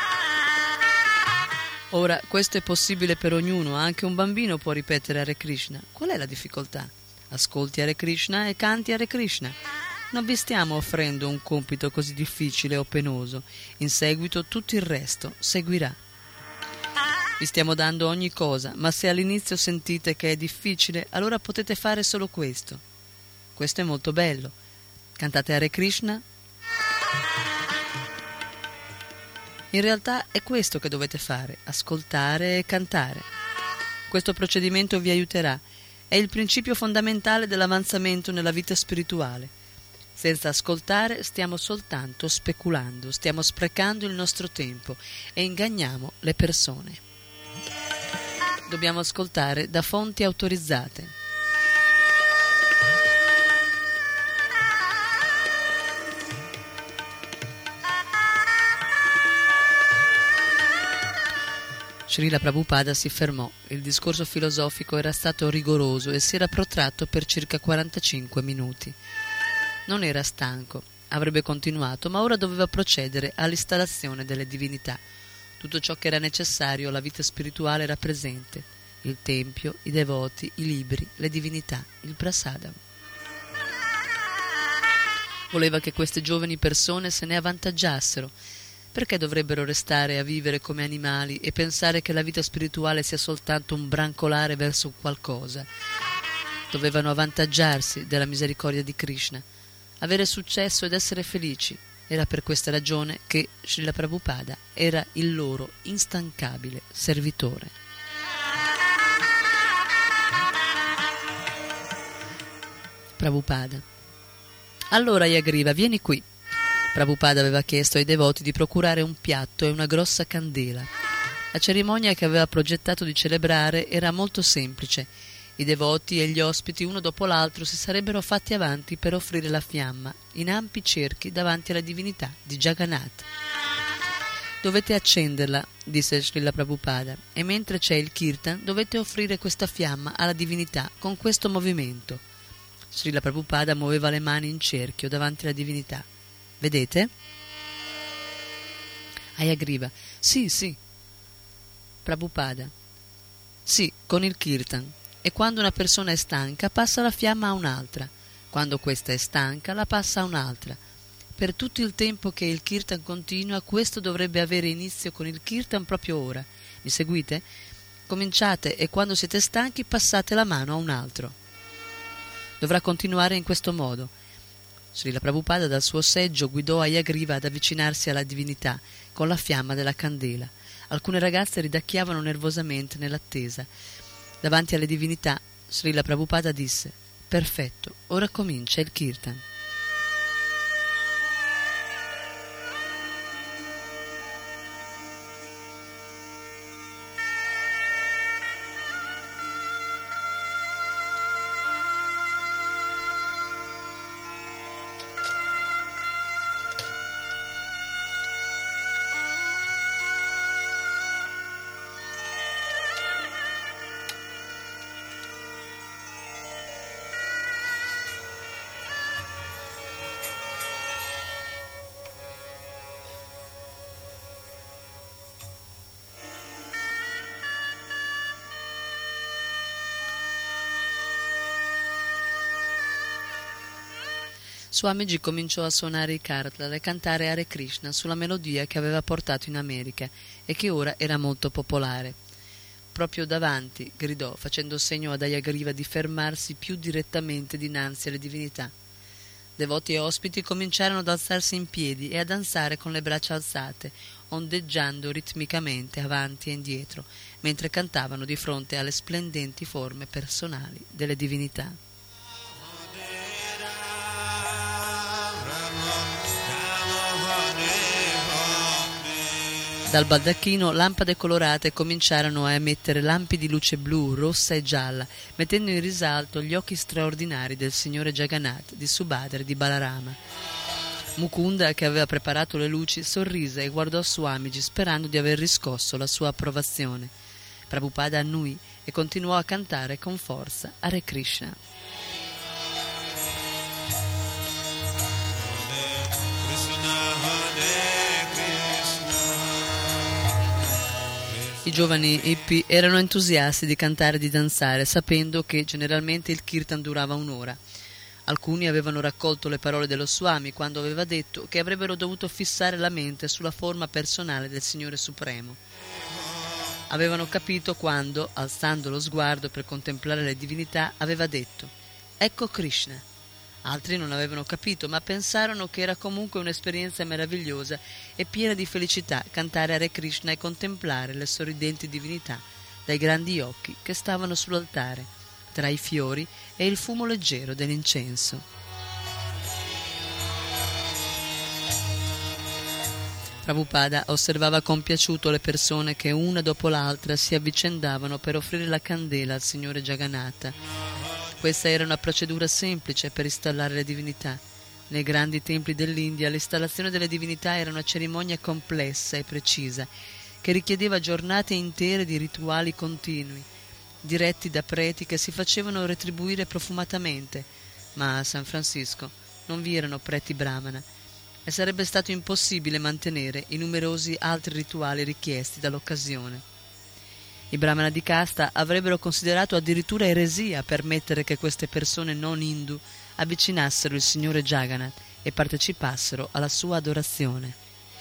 Ora, questo è possibile per ognuno, anche un bambino può ripetere Hare Krishna. Qual è la difficoltà? Ascolti Hare Krishna e canti Hare Krishna. Non vi stiamo offrendo un compito così difficile o penoso. In seguito tutto il resto seguirà. Vi stiamo dando ogni cosa, ma se all'inizio sentite che è difficile, allora potete fare solo questo. Questo è molto bello. Cantate Hare Krishna. In realtà è questo che dovete fare, ascoltare e cantare. Questo procedimento vi aiuterà. È il principio fondamentale dell'avanzamento nella vita spirituale. Senza ascoltare stiamo soltanto speculando, stiamo sprecando il nostro tempo e inganniamo le persone. Dobbiamo ascoltare da fonti autorizzate. Srila Prabhupada si fermò. Il discorso filosofico era stato rigoroso e si era protratto per circa 45 minuti. Non era stanco, avrebbe continuato, ma ora doveva procedere all'installazione delle divinità. Tutto ciò che era necessario alla vita spirituale era presente: il tempio, i devoti, i libri, le divinità, il prasadam. Voleva che queste giovani persone se ne avvantaggiassero. Perché dovrebbero restare a vivere come animali e pensare che la vita spirituale sia soltanto un brancolare verso qualcosa? Dovevano avvantaggiarsi della misericordia di Krishna, avere successo ed essere felici. Era per questa ragione che Srila Prabhupada era il loro instancabile servitore. Prabhupada. Allora Yagriva, vieni qui. Prabhupada aveva chiesto ai devoti di procurare un piatto e una grossa candela. La cerimonia che aveva progettato di celebrare era molto semplice. I devoti e gli ospiti uno dopo l'altro si sarebbero fatti avanti per offrire la fiamma in ampi cerchi davanti alla divinità di Jagannath. Dovete accenderla, disse Srila Prabhupada, e mentre c'è il kirtan dovete offrire questa fiamma alla divinità con questo movimento. Srila Prabhupada muoveva le mani in cerchio davanti alla divinità. Vedete? Hayagriva. Sì. Prabhupada. Sì, con il kirtan. E quando una persona è stanca passa la fiamma a un'altra. Quando questa è stanca la passa a un'altra. Per tutto il tempo che il kirtan continua, questo dovrebbe avere inizio con il kirtan proprio ora. Mi seguite? Cominciate e quando siete stanchi passate la mano a un altro. Dovrà continuare in questo modo. Srila Prabhupada dal suo seggio guidò Hayagriva ad avvicinarsi alla divinità con la fiamma della candela. Alcune ragazze ridacchiavano nervosamente nell'attesa. Davanti alle divinità, Srila Prabhupada disse: «Perfetto, ora comincia il kirtan». Swamiji cominciò a suonare i kartlar e cantare Hare Krishna sulla melodia che aveva portato in America e che ora era molto popolare. Proprio davanti, gridò, facendo segno ad Hayagriva di fermarsi più direttamente dinanzi alle divinità. Devoti e ospiti cominciarono ad alzarsi in piedi e a danzare con le braccia alzate, ondeggiando ritmicamente avanti e indietro, mentre cantavano di fronte alle splendenti forme personali delle divinità. Dal baldacchino lampade colorate cominciarono a emettere lampi di luce blu, rossa e gialla, mettendo in risalto gli occhi straordinari del signore Jagannath, di Subhadra e di Balarama. Mukunda, che aveva preparato le luci, sorrise e guardò Swamiji sperando di aver riscosso la sua approvazione. Prabhupada annui e continuò a cantare con forza Hare Krishna. I giovani hippie erano entusiasti di cantare e di danzare, sapendo che generalmente il kirtan durava un'ora. Alcuni avevano raccolto le parole dello Swami quando aveva detto che avrebbero dovuto fissare la mente sulla forma personale del Signore Supremo. Avevano capito quando, alzando lo sguardo per contemplare le divinità, aveva detto «Ecco Krishna». Altri non avevano capito, ma pensarono che era comunque un'esperienza meravigliosa e piena di felicità cantare Hare Krishna e contemplare le sorridenti divinità dai grandi occhi che stavano sull'altare, tra i fiori e il fumo leggero dell'incenso. Prabhupada osservava compiaciuto le persone che una dopo l'altra si avvicendavano per offrire la candela al Signore Jagannatha. Questa era una procedura semplice per installare le divinità. Nei grandi templi dell'India l'installazione delle divinità era una cerimonia complessa e precisa, che richiedeva giornate intere di rituali continui, diretti da preti che si facevano retribuire profumatamente, ma a San Francisco non vi erano preti brahmana e sarebbe stato impossibile mantenere i numerosi altri rituali richiesti dall'occasione. I brahmana di casta avrebbero considerato addirittura eresia permettere che queste persone non hindu avvicinassero il Signore Jagannath e partecipassero alla sua adorazione.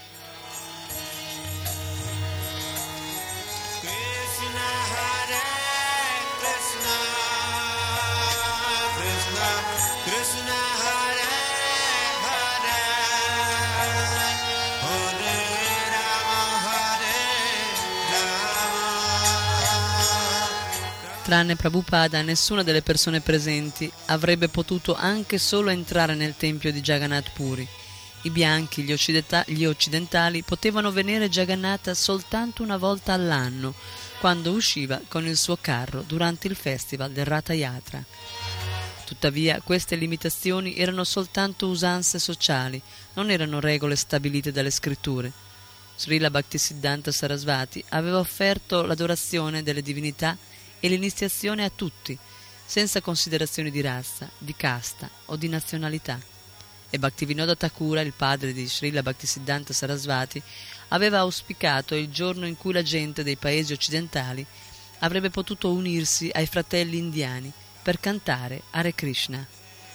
Tranne Prabhupada, nessuna delle persone presenti avrebbe potuto anche solo entrare nel tempio di Jagannath Puri. I bianchi, gli occidentali, potevano vedere Jagannatha soltanto una volta all'anno, quando usciva con il suo carro durante il festival del Ratha Yatra. Tuttavia, queste limitazioni erano soltanto usanze sociali, non erano regole stabilite dalle scritture. Srila Bhaktisiddhanta Sarasvati aveva offerto l'adorazione delle divinità e l'iniziazione a tutti, senza considerazioni di razza, di casta o di nazionalità. E Bhaktivinoda Thakura, il padre di Srila Bhaktisiddhanta Sarasvati, aveva auspicato il giorno in cui la gente dei paesi occidentali avrebbe potuto unirsi ai fratelli indiani per cantare Hare Krishna.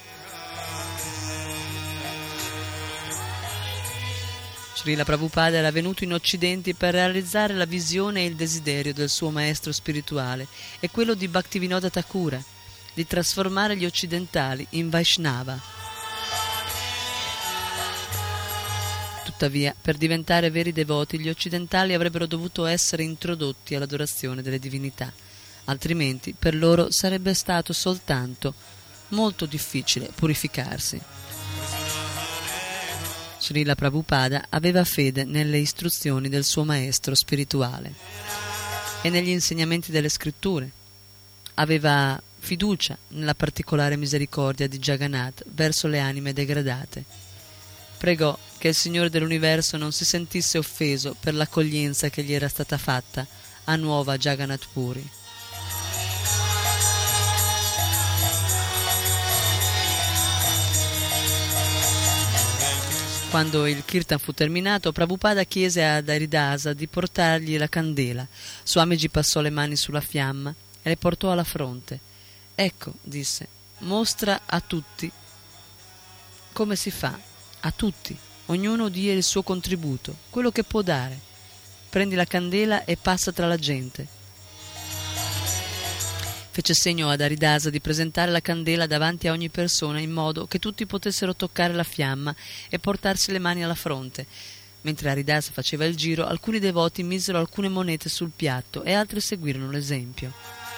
Srila Prabhupada era venuto in Occidente per realizzare la visione e il desiderio del suo maestro spirituale e quello di Bhaktivinoda Thakura, di trasformare gli occidentali in Vaishnava. Tuttavia, per diventare veri devoti, gli occidentali avrebbero dovuto essere introdotti all'adorazione delle divinità, altrimenti per loro sarebbe stato soltanto molto difficile purificarsi. Srila Prabhupada aveva fede nelle istruzioni del suo maestro spirituale e negli insegnamenti delle scritture. Aveva fiducia nella particolare misericordia di Jagannath verso le anime degradate. Pregò che il Signore dell'universo non si sentisse offeso per l'accoglienza che gli era stata fatta a nuova Jagannath Puri. Quando il kirtan fu terminato, Prabhupada chiese ad Haridasa di portargli la candela. Swamiji passò le mani sulla fiamma e le portò alla fronte. «Ecco», disse, «mostra a tutti Come si fa? A tutti. Ognuno dia il suo contributo, quello che può dare. Prendi la candela e passa tra la gente. Fece segno ad Aridasa di presentare la candela davanti a ogni persona in modo che tutti potessero toccare la fiamma e portarsi le mani alla fronte. Mentre Aridasa faceva il giro, alcuni devoti misero alcune monete sul piatto e altri seguirono l'esempio.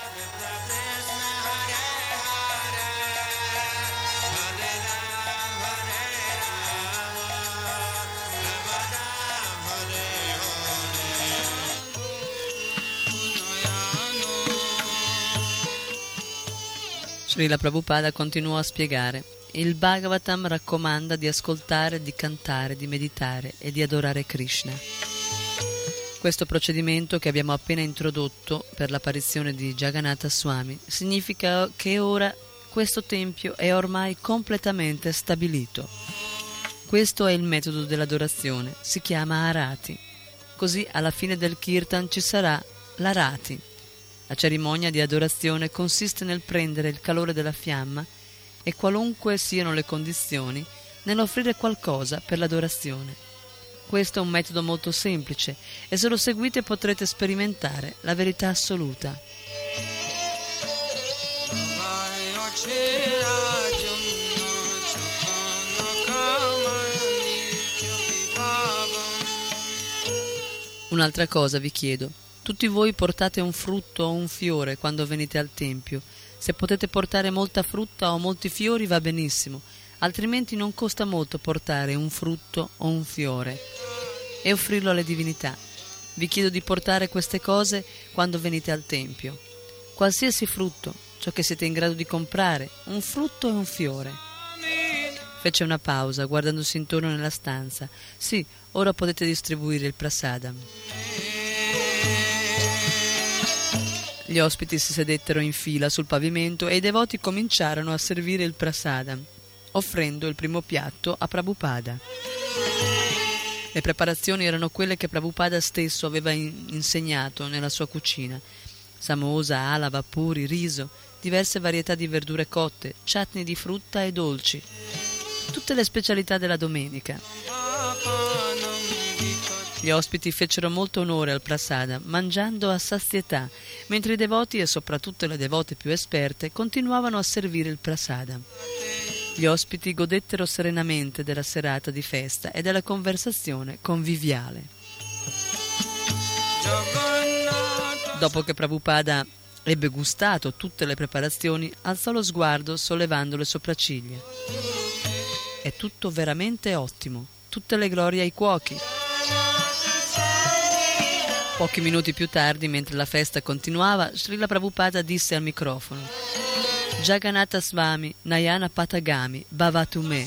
Srila Prabhupada continuò a spiegare: il Bhagavatam raccomanda di ascoltare, di cantare, di meditare e di adorare Krishna. Questo procedimento che abbiamo appena introdotto per l'apparizione di Jagannatha Swami significa che ora questo tempio è ormai completamente stabilito. Questo è il metodo dell'adorazione, si chiama Arati. Così alla fine del Kirtan ci sarà l'Arati. La cerimonia di adorazione consiste nel prendere il calore della fiamma e, qualunque siano le condizioni, nell'offrire qualcosa per l'adorazione. Questo è un metodo molto semplice e se lo seguite potrete sperimentare la verità assoluta. Un'altra cosa vi chiedo. Tutti voi portate un frutto o un fiore quando venite al tempio. Se potete portare molta frutta o molti fiori va benissimo, altrimenti non costa molto portare un frutto o un fiore e offrirlo alle divinità. Vi chiedo di portare queste cose quando venite al tempio. Qualsiasi frutto, ciò che siete in grado di comprare, un frutto e un fiore. Fece una pausa, guardandosi intorno nella stanza. Sì, ora potete distribuire il prasadam. Gli ospiti si sedettero in fila sul pavimento e i devoti cominciarono a servire il prasadam, offrendo il primo piatto a Prabhupada. Le preparazioni erano quelle che Prabhupada stesso aveva insegnato nella sua cucina: samosa, alava, puri, riso, diverse varietà di verdure cotte, chutney di frutta e dolci. Tutte le specialità della domenica. Gli ospiti fecero molto onore al prasada, mangiando a sazietà, mentre i devoti e soprattutto le devote più esperte continuavano a servire il prasada. Gli ospiti godettero serenamente della serata di festa e della conversazione conviviale. Dopo che Prabhupada ebbe gustato tutte le preparazioni, alzò lo sguardo sollevando le sopracciglia. È tutto veramente ottimo, tutte le glorie ai cuochi. Pochi minuti più tardi, mentre la festa continuava, Srila Prabhupada disse al microfono: Jagannatha Swami Nayana Patagami Bhavatu Me.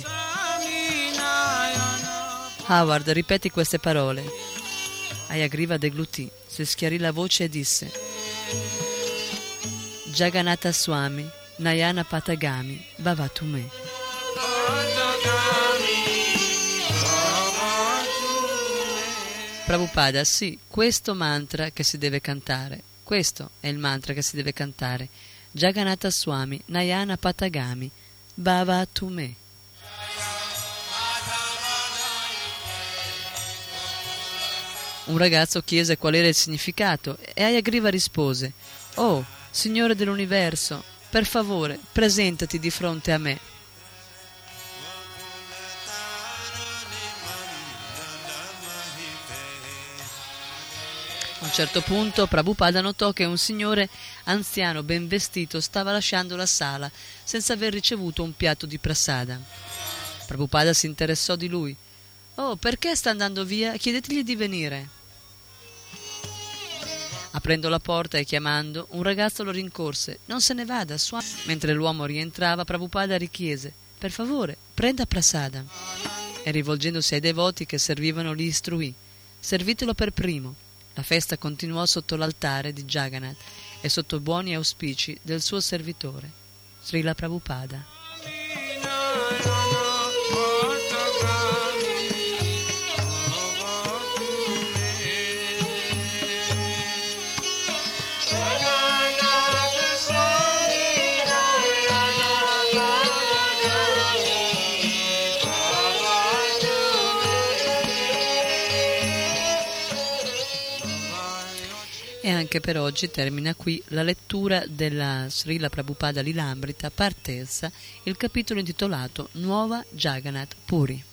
Howard, ripeti queste parole. Hayagriva deglutì, si schiarì la voce e disse: Jagannatha Swami Nayana Patagami Bhavatu Me. Prabhupada, sì, questo mantra che si deve cantare. Questo è il mantra che si deve cantare. Jagannatha Swami Nayana Patagami Bhavatu Me. Un ragazzo chiese qual era il significato e Hayagriva rispose: Oh, Signore dell'universo, per favore, presentati di fronte a me. A un certo punto Prabhupada notò che un signore anziano ben vestito stava lasciando la sala senza aver ricevuto un piatto di prasada. Prabhupada si interessò di lui. «Oh, perché sta andando via? Chiedetegli di venire». Aprendo la porta e chiamando, un ragazzo lo rincorse. «Non se ne vada, Swami». Mentre l'uomo rientrava, Prabhupada richiese: «Per favore, prenda prasada». E rivolgendosi ai devoti che servivano li istruì: «Servitelo per primo». La festa continuò sotto l'altare di Jagannath e sotto buoni auspici del suo servitore, Srila Prabhupada. E anche per oggi termina qui la lettura della Srila Prabhupada Lilamrita, parte essa, il capitolo intitolato Nuova Jagannath Puri.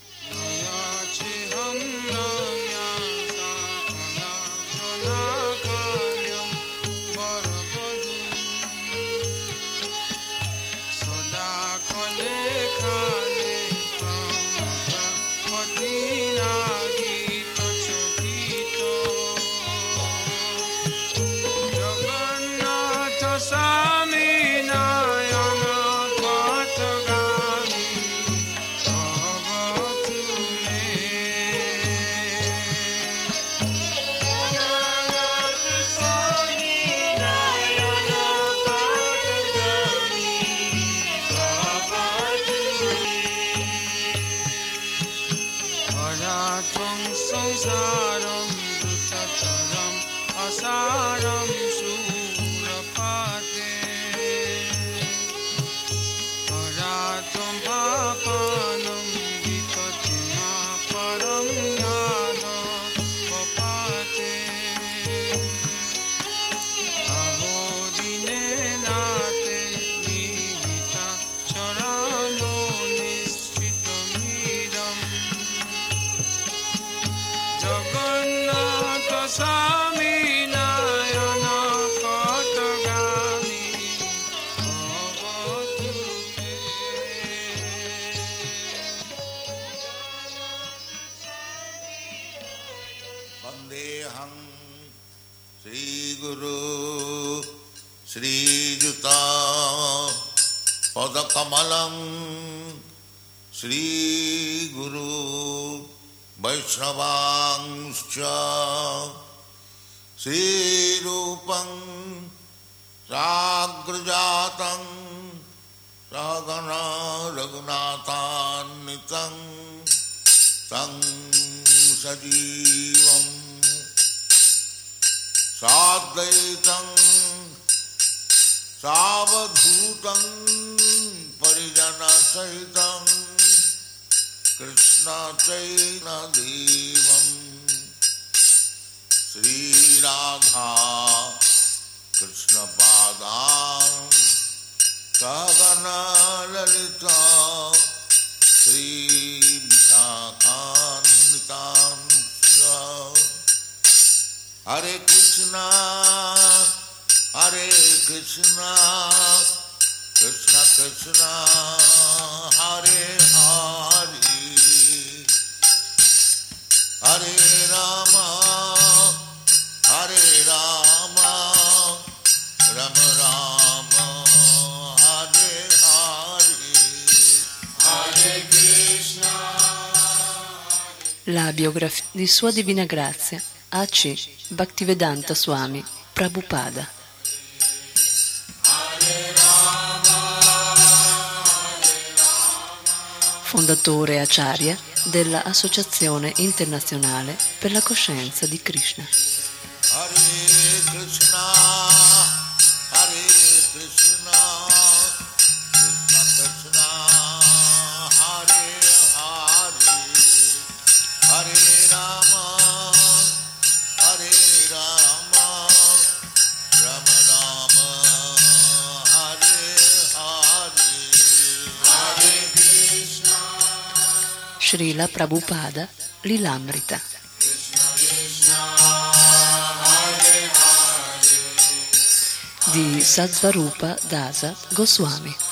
Vandeham Sri Guru Sri Juta Padakamalam Sri Guru Vaishnavangscha Sri Rupam Sagrajatam Sagana Raghunathan Tang Sajivam Sadvaitam Savadhutam Parijana Sahitam Krishna Chaitanya Devam Sri Radha Krishna Padam Sagana Lalita Sri Vishakanitam Hare Krishna Krishna Krishna Hare Hare Hare Rama Rama Rama Hare Hare Hare Krishna. La biografia di Sua Divina Grazia A.C. Bhaktivedanta Swami Prabhupada. Fondatore Acharya della Associazione Internazionale per la Coscienza di Krishna. Hare Krishna, Krishna Krishna, Hare Hare, Hare Rama, Rama Rama, Hare Hare, Hare Krishna. Srila Prabhupada Lilamrita. Di Satsvarupa Dasa Goswami.